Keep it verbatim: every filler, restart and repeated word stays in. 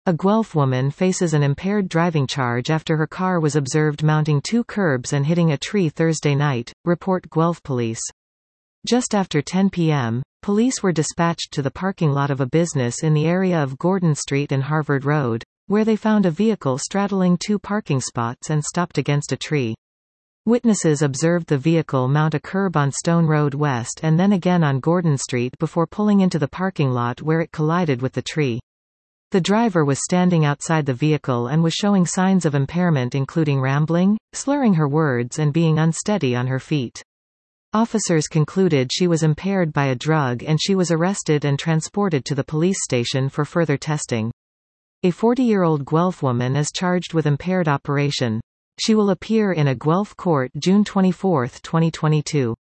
A Guelph woman faces an impaired driving charge after her car was observed mounting two curbs and hitting a tree Thursday night, report Guelph police. Just after ten p m, police were dispatched to the parking lot of a business in the area of Gordon Street and Harvard Road, where they found a vehicle straddling two parking spots and stopped against a tree. Witnesses observed the vehicle mount a curb on Stone Road West and then again on Gordon Street before pulling into the parking lot where it collided with the tree. The driver was standing outside the vehicle and was showing signs of impairment, including rambling, slurring her words and being unsteady on her feet. Officers concluded she was impaired by a drug and she was arrested and transported to the police station for further testing. A forty-year-old Guelph woman is charged with impaired operation. She will appear in a Guelph court June twenty-fourth, twenty twenty-two.